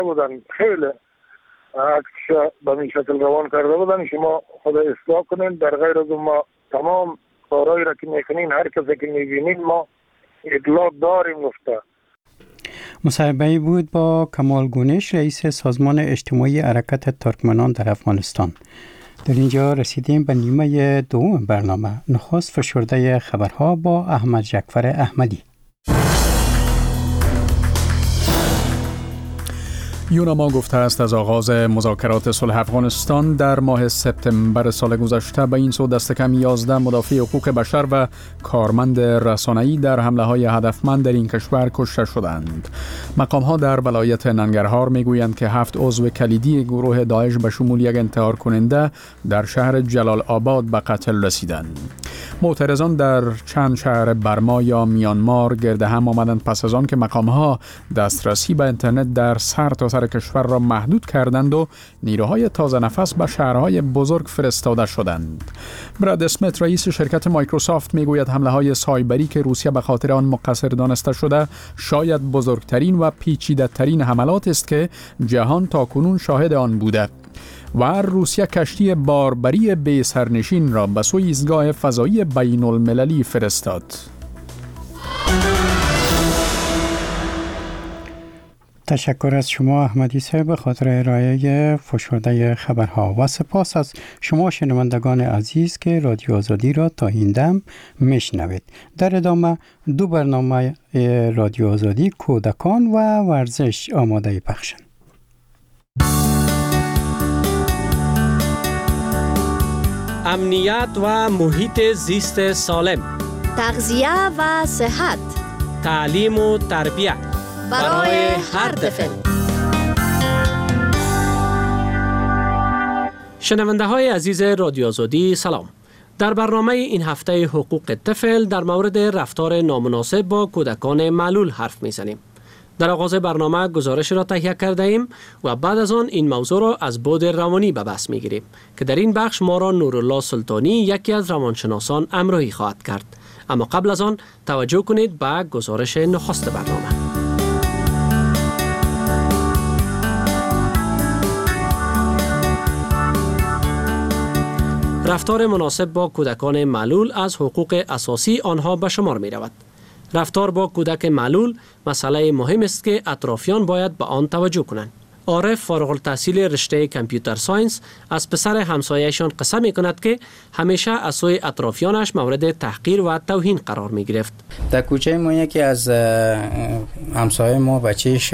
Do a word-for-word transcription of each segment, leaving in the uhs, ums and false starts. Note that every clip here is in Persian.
بودن، خیلی عکسش به این شکل روان کرده بودن. شما خود اصلاح کنین، در غیر از ما تمام کارهایی را که میکنین هر کسی که میبینین ما اطلاع داریم گفته. مصاحبه‌ای بود با کمال گونش، رئیس سازمان اجتماعی حرکت ترکمنان در افغانستان. در اینجا رسیدیم به نیمه دوم برنامه. نخست فشرده خبرها با احمد جعفر احمدی. یوناما گفته است از آغاز مذاکرات صلح افغانستان در ماه سپتامبر سال گذشته به این سو دست کم یازده مدافع حقوق بشر و کارمند رسانه‌ای در حمله‌های هدفمند در این کشور کشته شدند. مقام‌ها در ولایت ننگرهار می‌گویند که هفت عضو کلیدی گروه داعش به شمول یک انتحار کننده در شهر جلال آباد به قتل رسیدند. معترضان در چند شهر برما یا میانمار گرد هم آمدند پس از آن که مقام‌ها دسترسی به اینترنت در سرتاسر کشور را محدود کردند و نیروهای تازه نفس به شهرهای بزرگ فرستاده شدند. براد اسمیت رئیس شرکت مایکروسافت میگوید حمله‌های سایبری که روسیه به خاطر آن مقصر دانسته شده شاید بزرگترین و پیچیده‌ترین حملات است که جهان تاکنون شاهد آن بوده. و روسیه کشتی باربری بی سرنشین را به سوی ایستگاه فضایی بین المللی فرستاد. تشکر از شما احمدی صاحب به خاطر ارائه فشرده خبرها و سپاس از شما شنوندگان عزیز که رادیو آزادی را تا این دم میشنوید. در ادامه دو برنامه رادیو آزادی، کودکان و ورزش آماده پخشند. امنیت و محیط زیست سالم، تغذیه و صحت، تعلیم و تربیت برای هر طفل. شنونده های عزیز رادیو آزادی سلام. در برنامه این هفته حقوق طفل در مورد رفتار نامناسب با کودکان معلول حرف میزنیم. در آغاز برنامه گزارش را تهیه کرده ایم و بعد از آن این موضوع را از بعد روانی به بحث میگیریم که در این بخش ما را نورالله سلطانی یکی از روانشناسان همراهی خواهد کرد. اما قبل از آن توجه کنید به گزارش نخست برنامه. رفتار مناسب با کودکان معلول از حقوق اساسی آنها به شمار می رود. رفتار با کودک معلول مسئله مهم است که اطرافیان باید به آن توجه کنند. عارف فارغ التحصیل رشته کامپیوتر ساینس از پسر همسایه‌شان قصه می کند که همیشه از سوی اطرافیانش مورد تحقیر و توهین قرار می گرفت. در کوچه ما یکی از همسایه ما بچهش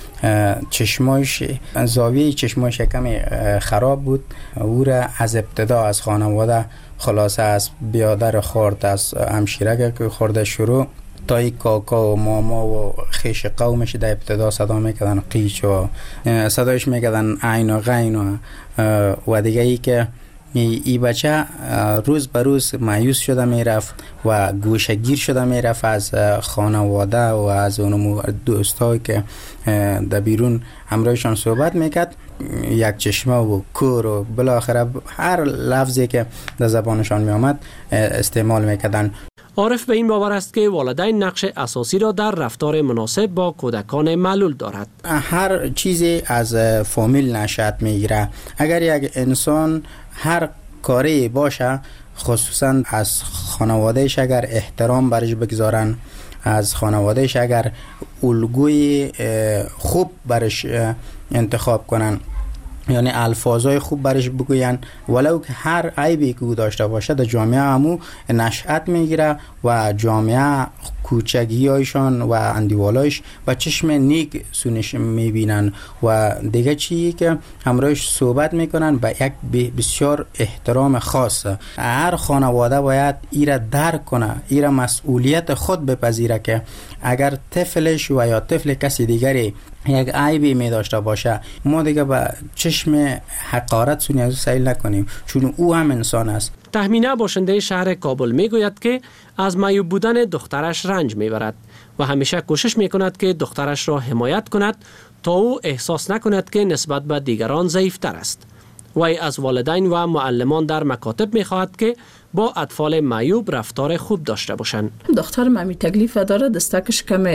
چشمایش زاویه چشمایش کمی خراب بود. او را از ابتدا از خانواده خلاصه از بیادر خورد، از همشیره که خورده شروع تا ای کاکا و ماما و خیش قومش در ابتدا صدا میکردن قیچ و صدایش میکردن عین و غین و, و دیگه ای که ای بچه روز به روز مایوس شده میرفت و گوشگیر شده میرفت از خانواده و از اون دوستایی که در بیرون همراهشان صحبت میکرد. یک چشمه و کور و بالاخره هر لفظی که در زبانشان میامد استعمال میکردن. عارف به این باور است که والدین نقش اساسی را در رفتار مناسب با کودکان معلول دارد. هر چیزی از فامیل نشأت میگیره. اگر یک انسان هر کاری باشه، خصوصا از خانوادهش اگر احترام برش بگذارن، از خانوادهش اگر الگوی خوب برش انتخاب کنن، یعنی الفاظای خوب برش بگوین، ولو که هر عیبی که او داشته باشه در جامعه همو نشأت میگیره و جامعه کوچگیایشان و اندیوالایش و چشم نیک سونش میبینن و دیگه چیزی که همراهش صحبت میکنن با یک بسیار احترام خاص. هر خانواده باید ایره درک کنه، ایره مسئولیت خود بپذیره که اگر طفلش و یا طفل کسی دیگری یک عیبی می داشته باشه، ما دیگه با چشم حقارت سونی از او سیل نکنیم، چون او هم انسان است. تهمینه باشنده شهر کابل می گوید که از معیوب بودن دخترش رنج می برد و همیشه کوشش می کند که دخترش را حمایت کند تا او احساس نکند که نسبت به دیگران ضعیفتر است. وی از والدین و معلمان در مکاتب می خواهد که با اطفال معیوب رفتار خوب داشته باشند. دخترم همی تکلیف داره، دستکش کم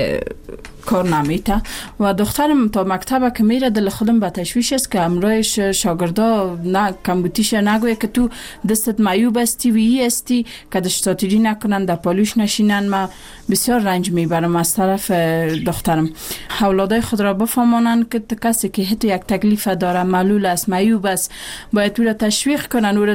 کار نمیته و دخترم تا مکتب که میره دل خودم به تشویش است که امرایش شاگردا نه کمبوتیش نگویه که تو دستت معیوب استی و ای استی که دشتاتیری نکنن در پالوش نشینن. ما بسیار رنج میبرم از طرف دخترم. اولادای خود را بفهمانن که کسی که حتی یک تکلیف داره، معلول است، معیوب است، باید تو را تشویق کنن، او را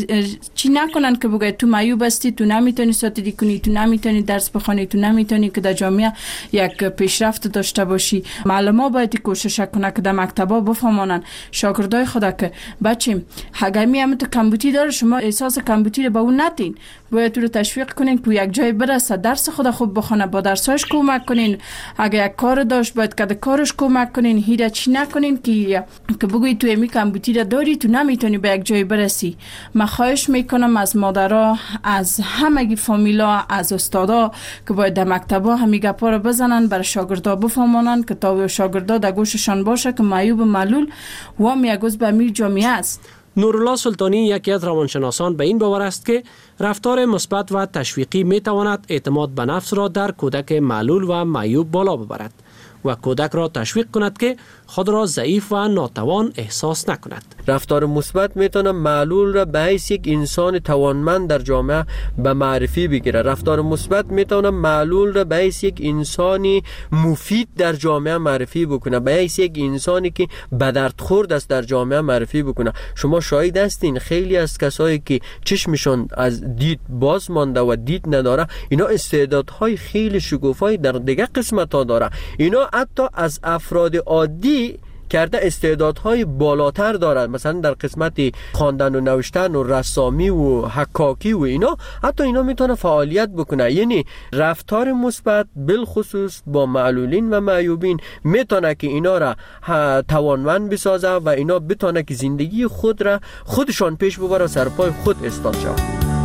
چی نکنن که بگه تو معیوب استی، تو نمیتونی ساتیری کنی، تو نمیتونی درس بخونی، تو نمیتونی که در جامعه یک پیشرفت داشته باشی. معلم ها باید کوشش کنه که در مکتبا بفهمانن شاگردای خدا که بچه اگر می هم تو کمبوتی داره، شما احساس کمبوتی رو با اون نتین، باید تو رو تشویق کنین که یک جای برسه، درس خدا خوب بخونه، با درساش کمک کنین. اگر یک کار داشت باید که کارش کمک کنین. هیچ چی نکنین که که بگوی تو امی کمبوتی رو داری، تو نمیتونی به یک جای برسی. من خواهش میکنم از مادرها، از همگی فامیلا، از استادا که باید در مکتبا همین گپا رو بزنن، برای شاگردا بفهمانن که تا شاگردا در گوششان باشه که معیوب و معلول و هم یک عضو امیر جامعه است. نورالله سلطانی یکی از روانشناسان به این باور است که رفتار مثبت و تشویقی می تواند اعتماد به نفس را در کودک معلول و معیوب بالا ببرد و کودک را تشویق کند که خود را ضعیف و ناتوان احساس نکند. رفتار مثبت میتونه معلول را به حیث یک انسان توانمند در جامعه به معرفی بگیره. رفتار مثبت میتونه معلول را به حیث یک انسانی مفید در جامعه معرفی بکنه، به حیث یک انسانی که به درد خورد است در جامعه معرفی بکنه. شما شاهد هستین خیلی از کسایی که چشمشون از دید باز مانده و دید نداره، اینا استعدادهای خیلی شگوفایی در دیگه قسمت ها داره. اینا حتی از افراد عادی کرده استعدادهای بالاتر دارد، مثلا در قسمت خواندن و نوشتن و رسامی و حکاکی و اینا، حتی اینا میتونه فعالیت بکنه. یعنی رفتار مثبت بالخصوص با معلولین و معیوبین میتونه که اینا را توانمند بسازه و اینا بتونه که زندگی خود را خودشان پیش ببره، سرپای خود ایستاد شود.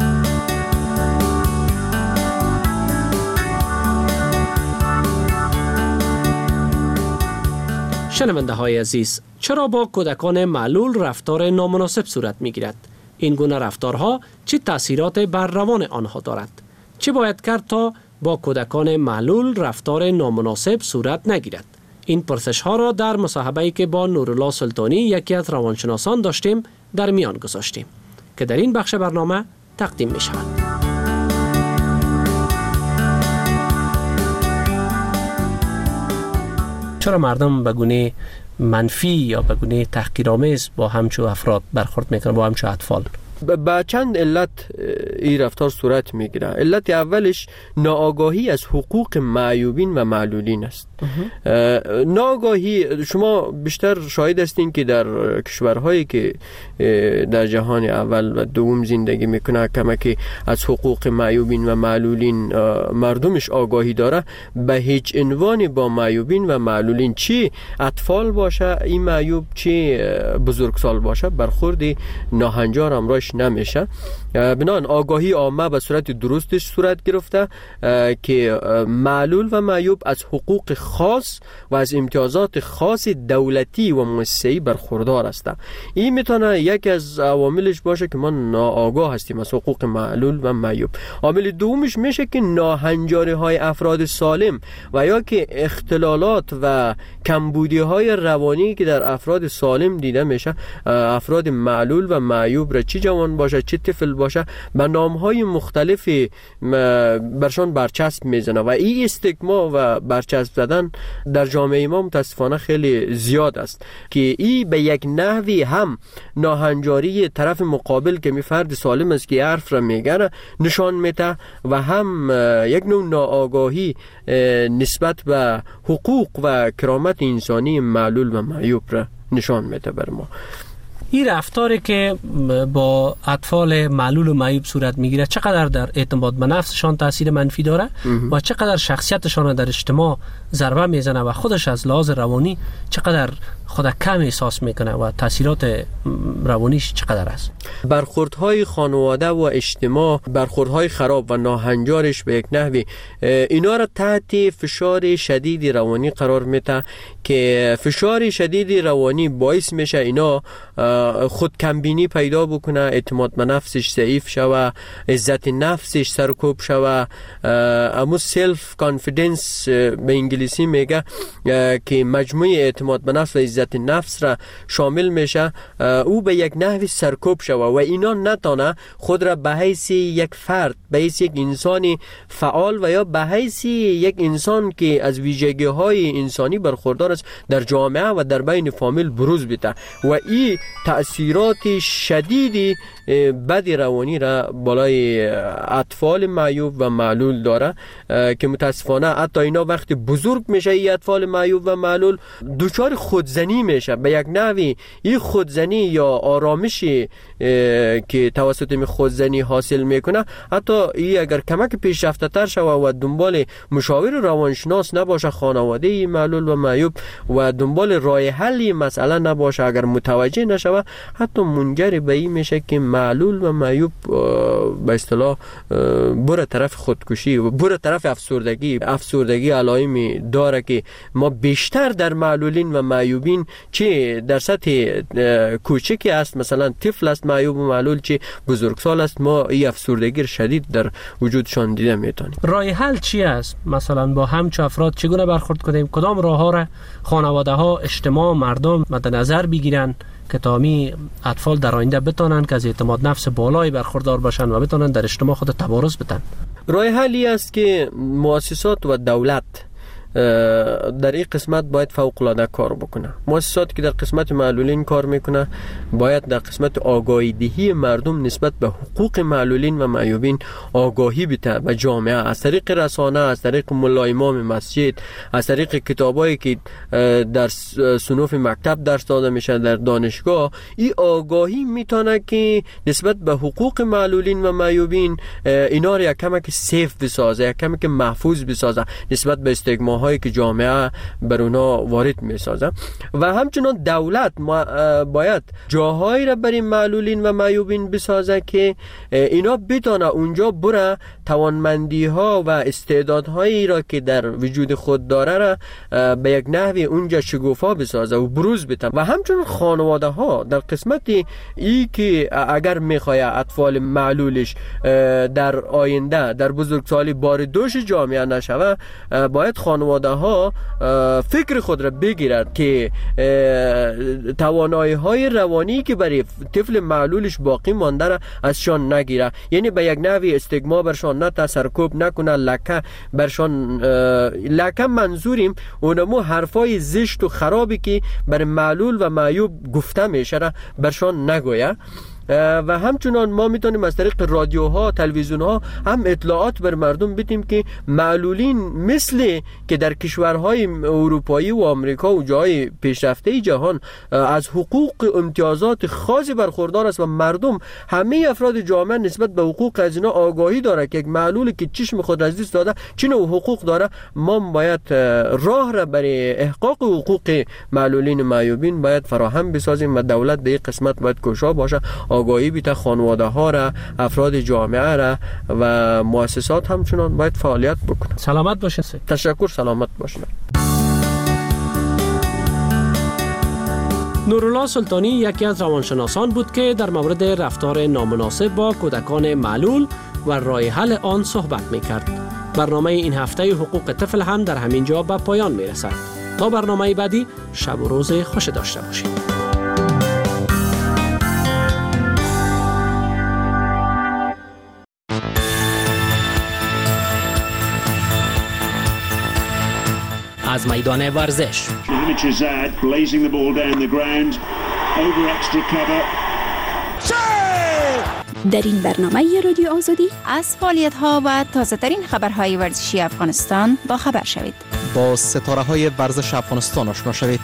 شنونده های عزیز، چرا با کودکان معلول رفتار نامناسب صورت می گیرد؟ این گونه رفتارها چه تأثیرات بر روان آنها دارد؟ چه باید کرد تا با کودکان معلول رفتار نامناسب صورت نگیرد؟ این پرسش ها را در مصاحبه‌ای که با نورالله سلطانی یکی از روانشناسان داشتیم در میان گذاشتیم که در این بخش برنامه تقدیم می شود. چرا مردم به گونه منفی یا به گونه تحقیرآمیز با همچو افراد برخورد میکنن، با همچو اطفال؟ با چند علت این رفتار صورت میگیره. علت اولش ناآگاهی از حقوق معیوبین و معلولین است. ناآگاهی، شما بیشتر شاهد هستین که در کشورهایی که در جهان اول و دوم زندگی میکنه کمکی از حقوق معیوبین و معلولین مردمش آگاهی داره، به هیچ عنوان با معیوبین و معلولین، چی اطفال باشه این معیوب، چی بزرگسال باشه، برخورد ناهنجار امراش نمیشه. بنان آگاهی عامه به صورت درستش صورت گرفته که معلول و معیوب از حقوق خاص و از امتیازات خاص دولتی و مؤسسه‌ای برخوردار هستند. این میتونه یکی از عواملش باشه که ما ناآگاه هستیم از حقوق معلول و معیوب. عامل دومش میشه که ناهنجاری های افراد سالم و یا که اختلالات و کمبودی های روانی که در افراد سالم دیده میشه، افراد معلول و معیوب را چه جوان باشه چه طفل باشه به نامهای مختلفی برشان برچسب میزنه و این استیگما و برچسب زدن در جامعه ما متاسفانه خیلی زیاد است که این به یک نحوی هم ناهنجاری طرف مقابل که می فرد سالم است که حرف را میگه نشان میده و هم یک نوع ناآگاهی نسبت به حقوق و کرامت انسانی معلول و معیوب را نشان میده بر ما. این رفتاری که با اطفال معلول و معیوب صورت میگیره چقدر در اعتماد به نفسشان تاثیر منفی داره و چقدر شخصیتشان در اجتماع ضربه میزنه و خودش از لحاظ روانی چقدر خود کم احساس میکنه و تاثیرات روانیش چقدر است؟ برخوردهای خانواده و اجتماع، برخوردهای خراب و ناهنجارش به یک نحوی اینا را تحت فشار شدید روانی قرار میده که فشار شدید روانی باعث میشه اینا خود کمبینی پیدا بکنه، اعتماد به نفسش ضعیف شوه، عزت نفسش سرکوب شوه، امو سلف کانفیدنس به انگلیسی میگه که مجموعه اعتماد به نفس و عزت نفس را شامل میشه، او به یک نحوی سرکوب شوه و اینا نتانه خود را به حیث یک فرد، به حیث یک انسانی فعال و یا به حیث یک انسان که از ویژگی های انسانی برخوردار است در جامعه و در بین فامیل بروز بده و این تأثیرات شدیدی بد روانی را بالای اطفال معیوب و معلول داره که متاسفانه حتی اینا وقتی بزرگ میشه این اطفال معیوب و معلول دچار خودزنی میشه. به یک نحوی این خودزنی یا آرامشی که توسط می خودزنی حاصل میکنه، حتی این اگر کمک پیشرفته تر شوه و دنبال مشاور روانشناس نباشه خانواده معلول و معیوب و دنبال راه حل مسئله نباشه، اگر متوجه نشوه، حتی منجر به این میشه که معلول و معیوب به اصطلاح بره طرف خودکشی و بره طرف افسردگی. افسردگی علائمی داره که ما بیشتر در معلولین و معیوبین چه در سطح کوچکی است، مثلا طفل است معیوب و معلول، چه بزرگسال است، ما این افسردگی شدید در وجودشان دیده میتونیم. راه حل چی است؟ مثلا با همچو افراد چگونه برخورد کنیم؟ کدام راه ها را خانواده ها، اجتماع، مردم مد نظر بگیرن که تامی اطفال در آینده بتونن که از اعتماد نفس بالایی برخوردار باشن و بتونن در اجتماع خود تبارز بدن؟ راه حلی است که مؤسسات و دولت در این قسمت باید فوق العاده کار بکنه. مؤسساتی که در قسمت معلولین کار میکنه باید در قسمت آگاهی دهی مردم نسبت به حقوق معلولین و معیوبین آگاهی بده به جامعه، از طریق رسانه، از طریق ملا امام مسجد، از طریق کتابایی که در صنوف مکتب درس داده میشه در دانشگاه. این آگاهی میتونه که نسبت به حقوق معلولین و معیوبین اینا رو یک کمک سیف بسازه، یک کمک محفوظ بسازه نسبت به استیگما هایی که جامعه بر اونا وارد می سازه. و همچنان دولت باید جاهایی را برای معلولین و معیوبین بسازه که اینا بتونه اونجا بره توانمندی ها و استعدادهایی را که در وجود خود داره را به یک نحوی اونجا شگوفا بسازه و بروز بده. و همچنان خانواده ها در قسمت ای که اگر میخواه اطفال معلولش در آینده در بزرگسالی بار دوش جامعه نشوه، باید خانواده ها فکر خود را بگیرد که توانایی های روانی که برای طفل معلولش باقی مانده را ازشان نگیره، یعنی به یک نحوی استیگما برشان نه سرکوب نکنه، لکه برشان لکه منظوریم اونمو حرفای زشت و خرابی که برای معلول و معیوب گفته میشه را برشان نگویه. و همچنان ما میتونیم از طریق رادیوها، تلویزیونها هم اطلاعات بر مردم بدیم که معلولین مثل که در کشورهای اروپایی و آمریکا و جای پیشرفته جهان از حقوق امتیازات خاصی برخوردار است و مردم، همه افراد جامعه نسبت به حقوق از اینا آگاهی داره که یک معلولی که چشم خود از دست داده چه نوع حقوق داره. ما باید راه را برای احقاق حقوق معلولین و معیوبین باید فراهم بسازیم و دولت به این قسمت باید کوشا باشه، آگاهی بیت خانواده ها را، افراد جامعه را و مؤسسات همچنان باید فعالیت بکنه. سلامت باشه. تشکر. سلامت باشه. نورالله سلطانی یکی از روانشناسان بود که در مورد رفتار نامناسب با کودکان معلول و راه حل آن صحبت می‌کرد. برنامه این هفته حقوق طفل هم در همین جا به پایان می‌رسد. تا برنامه بعدی، شب و روز خوش داشته باشید. از میدان ورزش در این برنامه رادیو آزادی از فعالیت‌ها و تازه‌ترین خبرهای ورزشی افغانستان با خبر شوید. با ستاره‌های ورزش افغانستان آشنا شوید.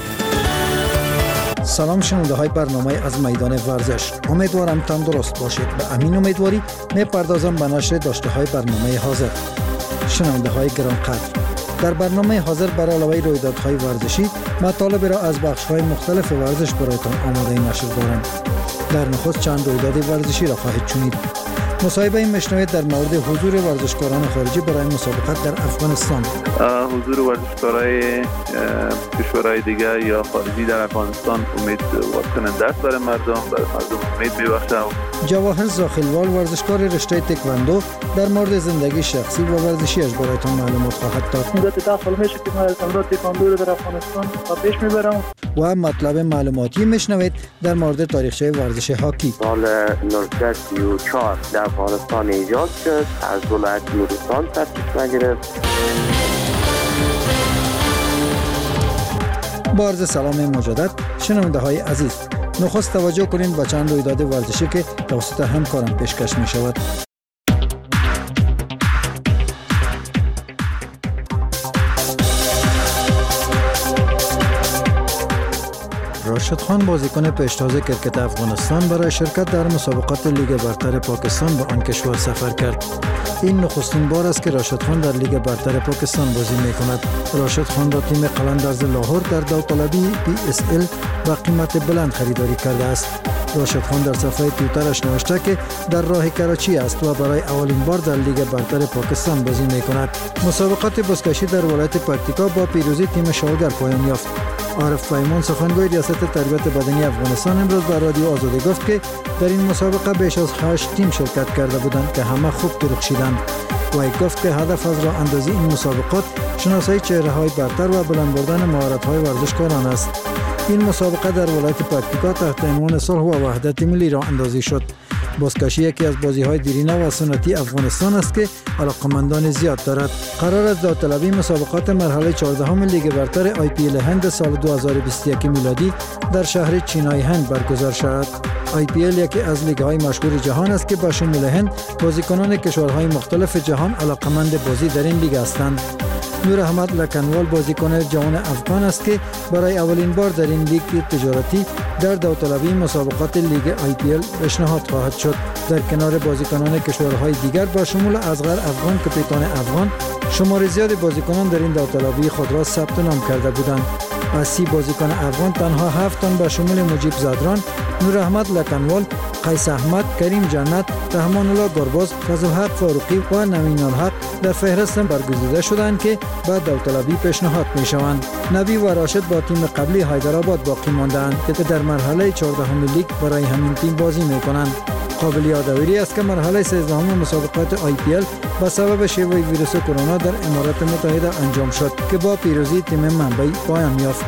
سلام شنونده های برنامه از میدان ورزش، امیدوارم تندرست باشید. به امین امیدواری میپردازم به نشر داشته های برنامه حاضر. شنونده های گرانقدر، در برنامه حاضر بر علاوه رویدادهای ورزشی مطالب را از بخش‌های مختلف ورزش برایتان آماده نشر دارم. در نخست چند رویداد ورزشی را خواهید شنید. مصاحبه مشنوید در مورد حضور ورزشکاران خارجی برای مسابقات در افغانستان. حضور ورزشکارای کشورهای دیگر یا خارجی در افغانستان امید کننده است برای مردم، برای مردم امید می‌بخشه. جواهر زاخیلوال ورزشکار رشته تکواندو در مورد زندگی شخصی و ورزشیش برایتان معلومات خواهد داد. مدت ده سال میشه که من تمرین تکواندو رو در افغانستان پیش میبرم. و مطلب معلوماتی میشنوید در مورد تاریخچه ورزش هاکی. سال نوزده سی و چهار در افغانستان ایجاد شد، از ولایت نورستان تأسیس گرفت. با عرض سلام مجدد شنونده های عزیز، نخست توجه کنید به چند رویداد ورزشی که توسط همکارم پیشکش می شود. راشد خان بازیکن پیشتاز کرکت افغانستان برای شرکت در مسابقات لیگ برتر پاکستان به آن کشور سفر کرد. این نخستین بار است که راشد خان در لیگ برتر پاکستان بازی می کند. راشد خان با تیم قلندرز لاهور در داوطلبی پی اس ال با قیمت بلند خریداری کرده است. راشد خان در صفحه توییترش نوشته که در راه کراچی است و برای اولین بار در لیگ برتر پاکستان بازی می کند. مسابقات بزکشی در ولایت پکتیکا با پیروزی تیم شالگر پایان یافت. عارف پیمان سخنگوی ریاست تربیت بدنی افغانستان امروز بر رادیو آزادی گفت که در این مسابقه بیش از هشت تیم شرکت کرده بودند که همه خوب درخشیدند. وی گفت که هدف از راه اندازی این مسابقات شناسایی چهره‌های برتر و بلند بردن مهارت‌های ورزشکاران است. این مسابقه در ولایت پکتیکا تحت عنوان صلح و وحدت ملی راه اندازی شد. بازکشی یکی از بازی‌های دیرینه و سنتی افغانستان است که علاقه‌مندان زیاد دارد. قرار است داوطلبی مسابقات مرحله چهاردهم لیگ برتر آی پی ال هند سال دو هزار و بیست و یک میلادی در شهر چینای هند برگزار شود. آی پی ال یکی از لیگ‌های مشهور جهان است که با شمول هند بازیکنان کشورهای مختلف جهان علاقه‌مند بازی در این لیگ هستند. نور احمد لکنوال بازیکن جوان افغان است که برای اولین بار در این لیگ تجارتی در داوطلبی مسابقات لیگ آی پی ال پیشنهاد خواهد شد. در کنار بازیکنان کشورهای دیگر با شمول اصغر افغان کاپیتان افغان، شمار زیاد بازیکنان در این داوطلبی خود را ثبت نام کرده بودند. از سی بازیکن افغان تنها هفت تن با شمول مجیب زادران، نور احمد لکنوال، قیس احمد، کریم جنت، رحمان الله گرباز، فضلحق فاروقی و نوین الحق در فهرست برگزیده شدند که بعد داوطلبی پیشنهاد می‌شوند. نبی و راشد با تیم قبلی حیدرآباد باقی مانده‌اند که در مرحله چهاردهم لیگ برای همین تیم بازی می‌کنند. قابل یادآوری است که مرحله سیزدهم مسابقات آی پی ال به سبب شیوع ویروس کرونا در امارات متحده انجام شد که با پیروزی تیم منبعی پایان یافت.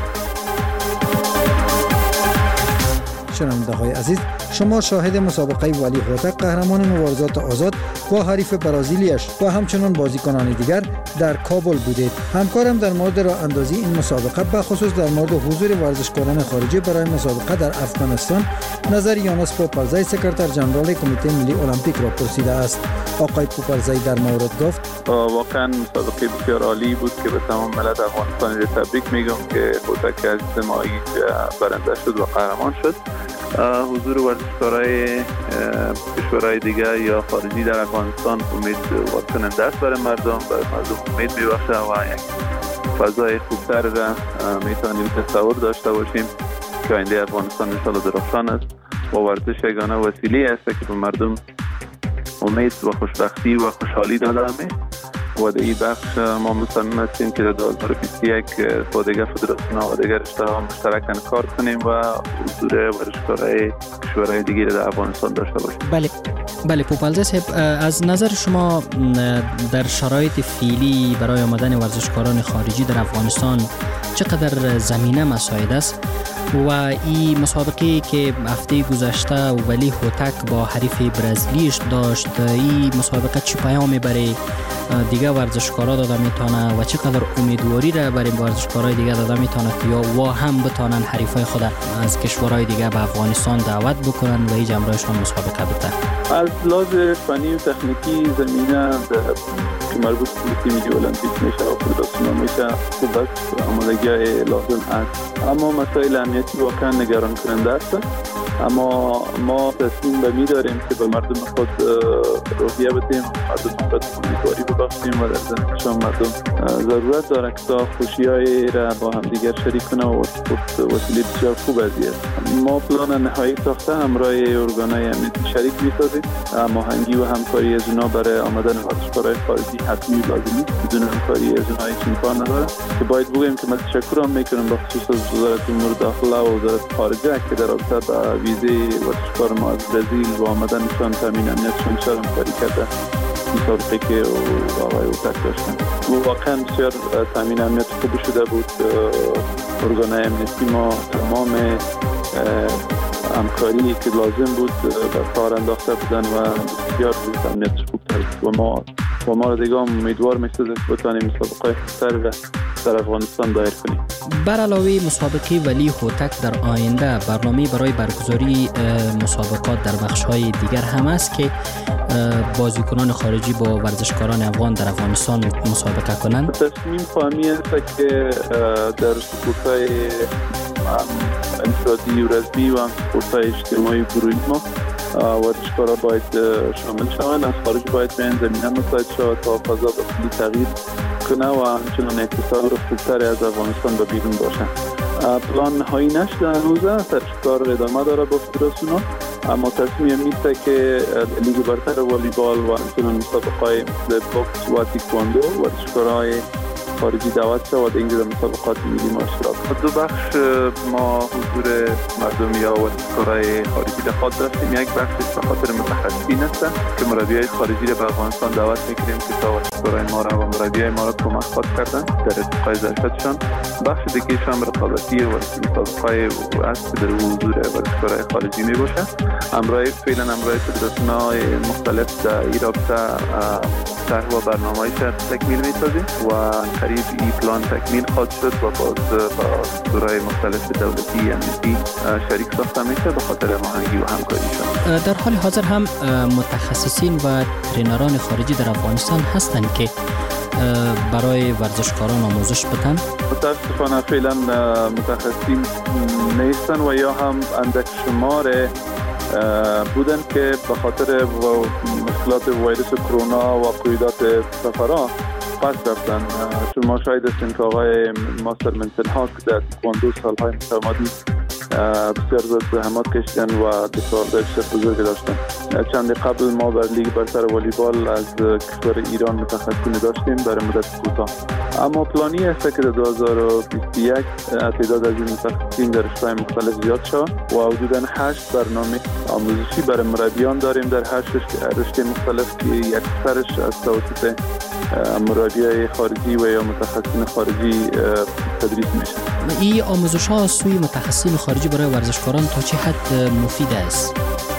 شنونده های عزیز، شما شاهد مسابقه ولی هوتک قهرمان مبارزات آزاد و حریف برازیلیش و همچنان بازیکنان دیگر در کابل بودید. همکارم در مورد راه اندازی این مسابقه به خصوص در مورد حضور ورزشکاران خارجی برای مسابقه در افغانستان نظر یانس پوپلزی سکرتر جنرال کمیته ملی المپیک را پرسیده است. آقای پوپلزی در مورد گفت واقعا مسابقه بسیار عالی بود که به تمام ملت افغانستان را تبریک میگم که هوتک از مایی برنده شد و قهرمان شد. حضور ورزشکارای کشورهای دیگر یا خارجی در افغانستان امید کننده است برای مردم، برای مردم امید میبخشه و یک فضای خوبتر را میتونیم تصور داشته باشیم که آینده افغانستان انشاءالله درخشان است و ورزش یگانه وسیله است که به مردم امید و خوشبختی و خوشحالی داده می و در این بخش ما مصمم هستیم که در دو هزار و بیست و یک با دیگر فدراسیون و دیگر اشتها مشترکاً کار کنیم و حضور ورزشکارهای کشورهای دیگر در افغانستان داشته باشیم. بله بله پوپلزی صاحب، از نظر شما در شرایط فعلی برای آمدن ورزشکاران خارجی در افغانستان چقدر زمینه مساعد است و این مسابقه که هفته گذشته ولی هوتک با حریف برزیلیش داشت، این مسابقه چه پیام برای دیگه ورزشکارا داده میتونه و چقدر امیدواری را برای ورزشکارای دیگه داده میتونه که یا وا هم بتونن حریفای خود از کشورهای دیگه به افغانستان دعوت بکنن و این امرایشان مسابقه بده؟ از لحاظ فنی و تکنیکی زمینه که مربوط به تیم ملی المپیک میشه و فدراسیون میشه خوب است، آمادگی لازم است، اما مسائل امنیتی واقعا نگران کننده است اما ما تصمیم به می داریم که به مردم خود روحیه بدیم، مردم خود امیدواری ببخشیم و در زندگیشان مردم ضرورت داره که تا خوشی‌های را با هم دیگر شریک کنه و وسیله بسیار خوب ازی است. ما پلان نهایی ساخته همراه ارگان‌های امنیتی شریک می‌سازیم. هماهنگی و همکاری از اونا برای آمدن ورزشکارای خارجی حتمی و لازمی، بدون همکاری از اونا هیچ امکان نداره. که باید بگیم که من تشکر هم میکنم به خصوص از وزارت امور داخله و وزارت خارجه که در رابطه با ویزه ورزشکار ما از برزیل و آمدنشان تامین امنیتشان بیشتر همکاری کرده. مسابقه که آقای اوتک داشتن و واقعا بسیار تامین امنیت خوب شده بود. ارگان‌های امنیتی ما تمام همکاری که لازم بود بر کار انداخته بودن و بسیار امنیت خوب بود و ما و ما را دیگه امیدوار می‌سازیم که بتوانیم مسابقه خوبتر در افغانستان دایر کنیم. بر علاوه مسابقه ولی هوتک در آینده برنامه برای برگزاری مسابقات در بخش‌های دیگر هم است که بازیکنان خارجی با ورزشکاران افغان در افغانستان مسابقه کنند. تصمیم فهمی است که در سپورت‌های انفرادی و رزمی و سپورت‌های اجتماعی گروهی ما ورزشکاران باید شامل شوند، از خارج باید به این زمینه مساعد شود تا فضا بسیاری تغییر کنه و همچنان اقتصاد رو خوبتر از افغانستان به بیرون باشن. پلان نهایی نشده هنوزه، سرشکار ادامه داره با فدراسیون، اما تصمیم میسته که لیگ برتر والیبال و همچنان مسابقه‌های مثل بوکس و تایکواندو ورزشکارای خارجی دعوت شد و اینجا در مسابقات ملی ما اشتراک کنند. دو بخش ما حضور مردم یا ورزشکارای خارجی در خود داشتیم. یک بخشش به خاطر متخصصین است که مربیای خارجی را به افغانستان دعوت می‌کنیم که تا ورزشکارای ما را و مربیای ما را کمک خود کردن در ارتقای ظرفیتشان. بخش دیگه هم رقابتی و مسابقه‌های است که در حضور ورزشکارای خارجی میباشه. امروز فعلا امروز فدراسیون‌های مختلف در این رابطه طرح و برنامه‌اش تکمیل می‌سازیم و قریب این پلان تکمیل خواهد شد و باز با دورای مختلف دولتی امنیتی شریک ساخته میشه به خاطر هماهنگی و همکاریشان. در حال حاضر هم متخصصین و ترینران خارجی در افغانستان هستند که برای ورزشکاران آموزش بدن. متاسفانه فعلا متخصصین نیستن و یا هم اندک شمار بودن که به خاطر مشکلات ویروس کرونا و قیودات سفرها پس رفتن. شما شاید هستین که آقای ماستر منسن ها که در تایکواندو سالهای متمادی بسیار زیاد زحمات کشیدن و دفاع بزرگ داشتن. چند قبل ما بر لیگ برتر والیبال از کشور ایران متخصصین داشتیم برای مدت کوتاه، اما پلانی است که در دو هزار و بیست و یک تعداد از این متخصصین در رشته‌های مختلف زیاد شد و حدوداً هشت برنامه آموزشی برای مربیان داریم در هشت رشته مختلف که یک سرش از توسط مربیای خارجی و یا متخصصین خارجی تدریس میشه. این آموزش‌ها سوی متخصصین خارجی برای ورزشکاران تا چه حد مفید است؟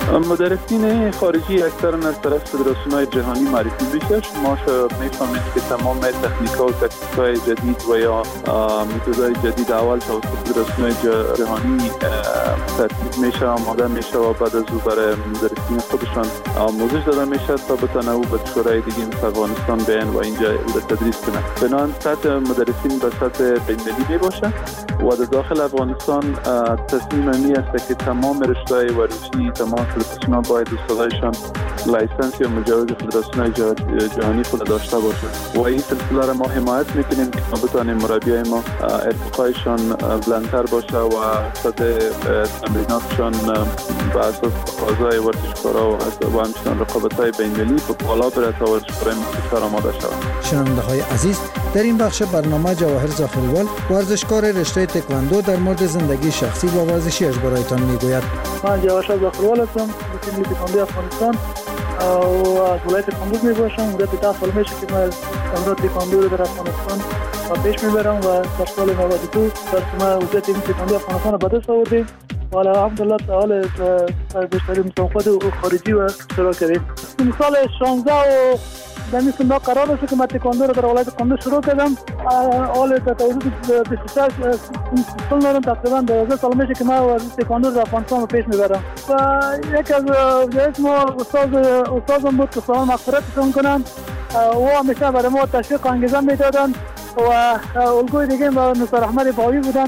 مدرسین خارجی اکثرا از طرف فدراسیون‌های جهانی معرفی میشه. ما میفهمیم که تمام تکنیک‌ها و تاکتیک‌های جدید و یا متدای جدید اول توسط فدراسیون‌های جهانی ترتیب میشه، آماده میشه و بعد از او برای مدرسین خودشان آموزش داده میشه تا بتونن او به کشورهای دیگه مثل افغانستان بیان و اینجا او تدریس کنن. بنابراین سطح مدرسین به سطح بین‌المللی میباشه و در داخل افغانستان تصمیم می است که تمام رشته‌های ورزشی تمام فدراسیون‌ها باید استادایشان لایسنس یا مجوز فدراسیون جهانی خود داشته باشه و این سلسله را ما حمایت میکنیم که ما بتوانیم مربیای ما ارتقایشان بلندتر باشه و سطح تمریناتشان بر اساس تقاضای ورزشکارا و همچنین رقابت‌های بین‌المللی به بالا بره تا ورزشکارای مختلف آماده شوند. شنونده‌های عزیز، در این بخش برنامه جواهر زاخیلوال ورزشکار رشته تایکواندو در مورد زندگی شخصی و ورزشی‌اش برایتان میگوید. من جواهر زاخیلوال هستم، تیم تایکواندو افغانستان و از ولایت کندوز میباشم. مدت ده سال میشه که من امروز تایکواندو رو در افغانستان پیش میبرم و در سال نود و دو در ما وضعیت تیم تایکواندو افغانستان به دست آوردیم و الحمدلله تعالی بیشترین مسابقات خارجی و اشتراک کردیم. سال شانزده و در این سال قرار است که من تایکواندو رو در ولایت کندوز شروع کردم. حال تجاوز بیست و شش سال دارم، تقریبا دوازده سال میشه که من تایکواندو رو در افغانستان پیش میبرم و یک از جایز ما استاد استادم بود که سلام مغفرتشون کنن و همیشه برای ما تشویق و انگیزه میدادن و الگوی دیگه نصر احمد باوی بودن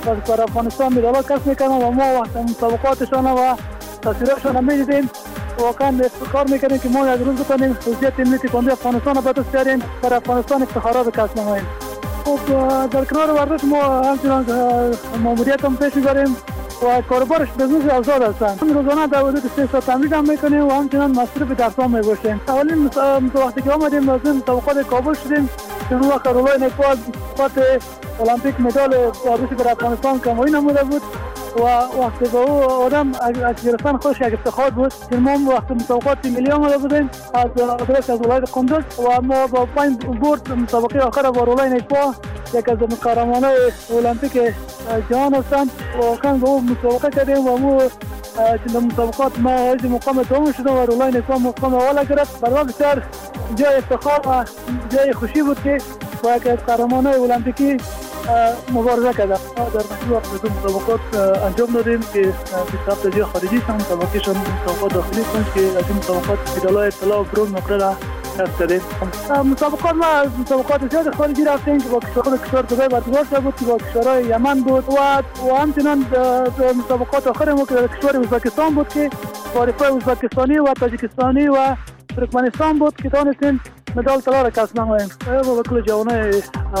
برای افغانستان مدال کسب میکنن و ما وقت مسابقاتشان و تصویرشان میدیدیم واقعا افتخار میکنیم که ما یک روز بتونیم حضوریت ملی تکواندو افغانستان را به دست بیاریم، برای افغانستان افتخارات کسب نماییم. خب در کنار ورزش ما همچنان ماموریت هم پیش میبریم و کاربارش بزنس آزاد هستند. روزانه در حدود سه ساعت تمرین هم میکنیم و همچنان مصروف درس‌ها میباشیم. اولین وقتی که آمدیم از مسابقات کابل شدیم که اون وقت رولای نکبال بات المپیک مدال ورزش برای افغانستان کمایی نموده بود و وقتی با او آدم از گرفتن خودش یک افتخار بود که ما وقتی مسابقات ملی آمده بودیم از آدرس از ولایت قندوز و ما با پنج برد مسابقه آخر با رولای نکبال یک از قهرمانان المپیک جهان هستند و کم با او مسابقه کردیم و ما در مسابقات ما از مقام دوم شدم و رولای نکبال مقام اول گرفت. برای بسیار جای افتخار و جای خوشی بود که با یک از قهرمانان المپیکی مبارزه کردم. در مجموع وقت مسابقات انجام دادیم که بیست تا جای خارجی هم مسابقاتشان مسابقات داخلی کنند که از این مسابقات مدال‌های طلا و برنز مقرر را کسب کردیم. مسابقات ما از مسابقات زیاد خارجی رفتیم که با کشورهای کشور دبی برگزار شده بود که با کشورهای یمن بود و و همچنان مسابقات آخر ما که در کشور ازبکستان بود که با رفیق ازبکستانی و تاجیکستانی و ترکمنستان بود که توانستیم مدال طلا را کسب نماییم. با کل جوانای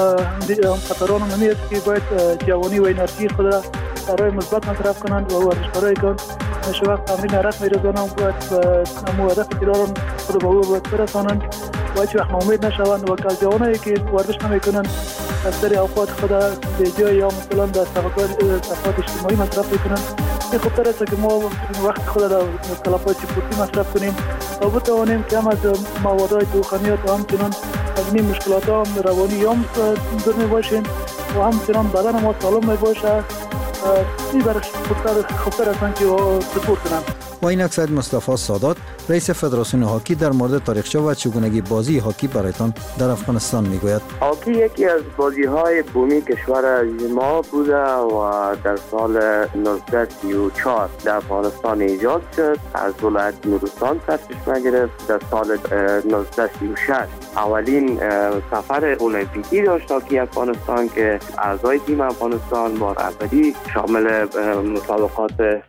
قطران هم هست که باید جوانی و انرژی خود را در راه مثبت مصرف کنند و ورزشکارایی کنند. همیشه وقت تمرین رسمی روزانه هم باید امو هدفی که دارن خود به او باید برسانند و هیچ وقت ناامید نشوند و که جوانایی که ورزش نمیکنند در سری اوقات خود به جای یا مثلا در صفحات اجتماعی مصرف میکنند. این خوبتر است که ما وقت خود را کلاب‌های سپورتی مصرف کنیم تا بتوانیم که هم از موادهای دخانیات و همچنان از این مشکلات هم روانی هم دور میباشیم و همچنان بدن ما سالم میباشه. این برش خوبتر خوبتر هستند که سپورت کنند. و اینک سید مصطفی سادات رئیس فدراسیون هاکی در مورد تاریخچه و چگونگی بازی هاکی برایتان در افغانستان میگوید. هاکی یکی از بازی‌های بومی کشور ما بوده و در سال نوزده سی و چهار در افغانستان ایجاد شد. از ولایت نورستان سرچشمه گرفت. در سال نوزده سی و شش اولین سفر المپیکی داشت هاکی افغانستان که اعضای تیم افغانستان بار اولی شامل مسابقات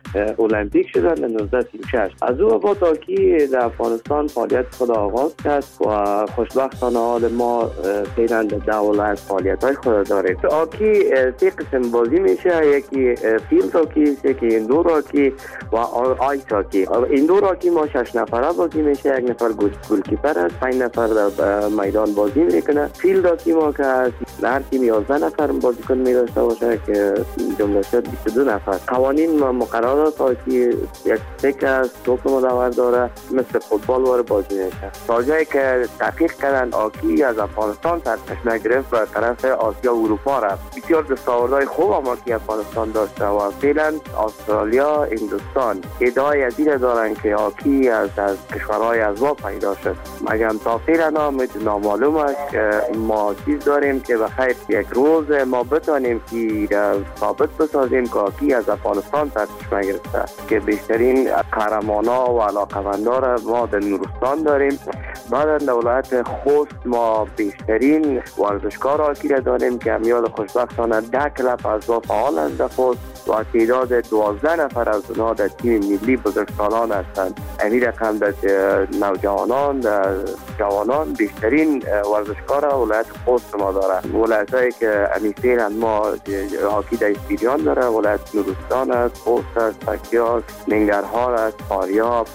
المپیک شدند در نوزده سی و شش. از او با هاکی در افغانستان فعالیت خود آغاز کرد و خوشبختانه حال ما فعلا در ده ولایت فعالیت‌های خود داریم. هاکی سه قسم بازی میشه، یکی فیلد هاکی، یکی ایندور هاکی و آیس هاکی. ایندور هاکی ما شش نفره بازی میشه، یک نفر گلکیپر است، پنج نفر در میدان بازی میکنه. فیلد هاکی ما که هر تیم یازده نفر بازیکن می‌داشته باشه که جمله‌ش بیست و دو نفر. قوانین و مقررات هاکی یک تک از توپ مدور داره، مثل فوتبال وارد بازی میشه. تا جایی که تحقیق کردن هاکی از افغانستان سرچشمه گرفت و طرف آسیا و اروپا رفت. بسیار دستاوردهای خوب هم هاکی افغانستان داشته و فعلا استرالیا، هندوستان ادعای از این دارن که هاکی از از کشورهای از ما پیدا شد. مگر تا فعلا هم نامعلوم است که ما چیز داریم که بخیر یک روز ما بتونیم که ثابت بسازیم که هاکی از افغانستان سرچشمه گرفته که بیشترین قهرمانا و علاقه‌مندا را ما در نورستان داریم. بعد در ولایت خوست ما بیشترین ورزشکار هاکی را داریم که همیاد خوشبختانه ده کلب از ما فعال است در خوست و تعداد دوازده نفر از اونها در تیم ملی بزرگسالان هستند. این رقم در نوجوانان در جوانان بیشترین ورزشکار ولایت خوست ما داره. ولایتایی که امیفیرن ما هاکی در اسپیریان داره، ولایت نورستان است، خوست است، پکتیا، ننگرهار است، فاریاب،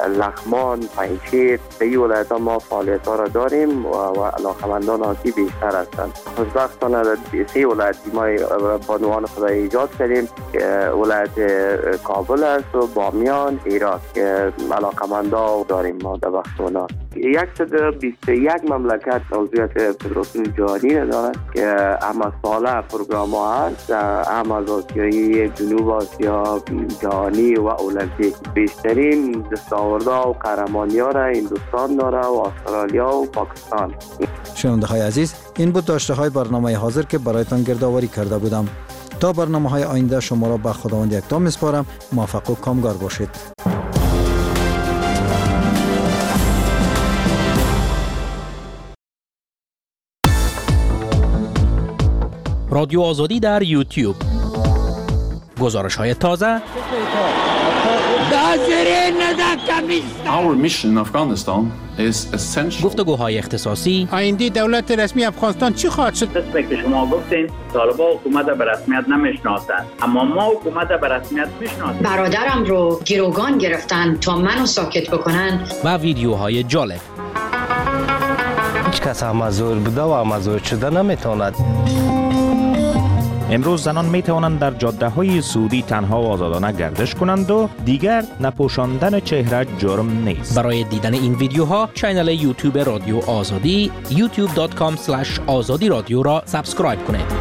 لغمان، پنجشیر. به این ولایت ها ما فعالیت ها را داریم و, و علاقمندان هاکی بیشتر هستند. خوشبختانه در سه ولایتی ما بانوان خود ایجاد کردیم که ولایت کابل است و بامیان، هرات که علاقمندا داریم ما در بخشونا. صد و بیست و یک مملکت عضویت فدراسیون جهانی دارد که هم ساله پروگرام ها هست، هم از آسیایی، جنوب آسیا، جهانی و المپیک. بیشترین دستاوردها و قهرمانی ها را هندوستان داره و استرالیا و پاکستان. شنونده های عزیز، این بود داشته های برنامه حاضر که برایتان گردآوری کرده بودم. تا برنامه های آینده شما را به خداوند یکتا میسپارم. موفق و کامگار باشید. رادیو آزادی در یوتیوب گزارش‌های تازه، Our mission in Afghanistan is essential. گفتگوهای اختصاصی، آینده دولت رسمی افغانستان چی خواهد شد؟ مثل که شما گفتین طالبان حکومت به رسمیت نمیشناسند، اما ما حکومت به رسمیت میشناسیم. برادرم رو گروگان گرفتن تا منو ساکت بکنن و ویدیوهای جالب. هیچ کس مزور بوده و مزور شده نمیتواند. امروز زنان می توانند در جاده های سعودی تنها و آزادانه گردش کنند و دیگر نپوشاندن چهره جرم نیست. برای دیدن این ویدیوها کانال یوتیوب رادیو آزادی یوتیوب دات کام اسلش آزادی رادیو را سابسکرایب کنید.